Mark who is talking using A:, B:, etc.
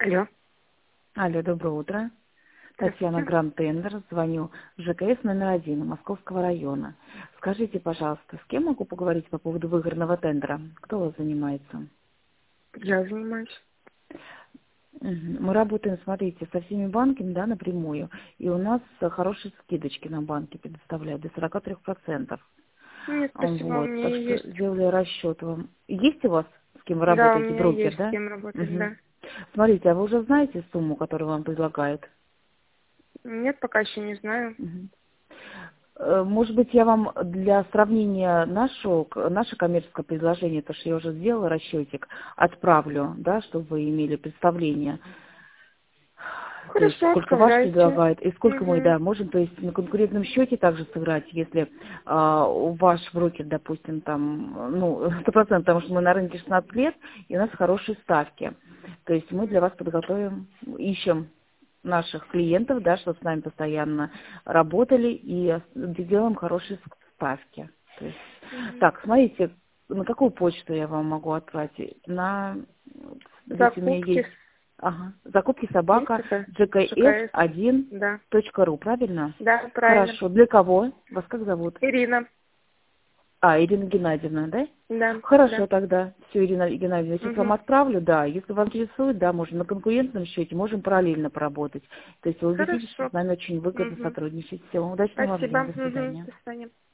A: Алло.
B: Алло, доброе утро. Татьяна
A: Здравствуйте.
B: Гранд-Тендер, звоню ЖКС номер 1 Московского района. Скажите, пожалуйста, с кем могу поговорить по поводу выгодного тендера? Кто у вас занимается?
A: Я занимаюсь.
B: Мы работаем, смотрите, со всеми банками, да, напрямую, и у нас хорошие скидочки на банки предоставляют, до 43%.
A: Нет, спасибо, у
B: Вот, так
A: меня
B: что
A: есть.
B: сделали расчет вам. Есть у вас с кем вы
A: Да, у
B: работаете,
A: меня
B: брокер,
A: есть с
B: да?
A: кем работать,
B: Мгм.
A: да.
B: Смотрите, а вы уже знаете сумму, которую вам предлагают?
A: Нет, пока еще не знаю.
B: Мгм. Может быть, я вам для сравнения наше коммерческое предложение, то, что я уже сделала расчетик, отправлю, да, чтобы вы имели представление, то есть
A: Хорошо,
B: сколько ваш
A: отправляйте.
B: предлагает и сколько мы,
A: Угу.
B: да, можем, то есть на конкурентном счете также сыграть, если ваш брокер, допустим, там, ну, 100%, потому что мы на рынке 16 лет, и у нас хорошие ставки. То есть мы для вас подготовим, ищем наших клиентов, да, чтобы с нами постоянно работали и делаем хорошие ставки. То есть,
A: Угу.
B: так, смотрите, на какую почту я вам могу отправить? На, здесь у меня
A: Закупки
B: есть, ага, закупки
A: есть
B: собака
A: такая? ЖКС. Да.
B: gks1.ru, правильно?
A: Да, правильно.
B: Хорошо. Для кого? Вас как зовут?
A: Ирина.
B: Ирина Геннадьевна, да?
A: Да,
B: Хорошо
A: да.
B: тогда. Все, Ирина Геннадьевна, сейчас вам
A: Угу.
B: отправлю, да. Если вам интересует, да, можем на конкурентном счете, можем параллельно поработать. То есть вы убедитесь, что
A: Хорошо.
B: с нами очень выгодно
A: Угу.
B: сотрудничать. Все, удачного вам
A: Спасибо.
B: дня, до
A: Угу.
B: свидания.
A: До свидания.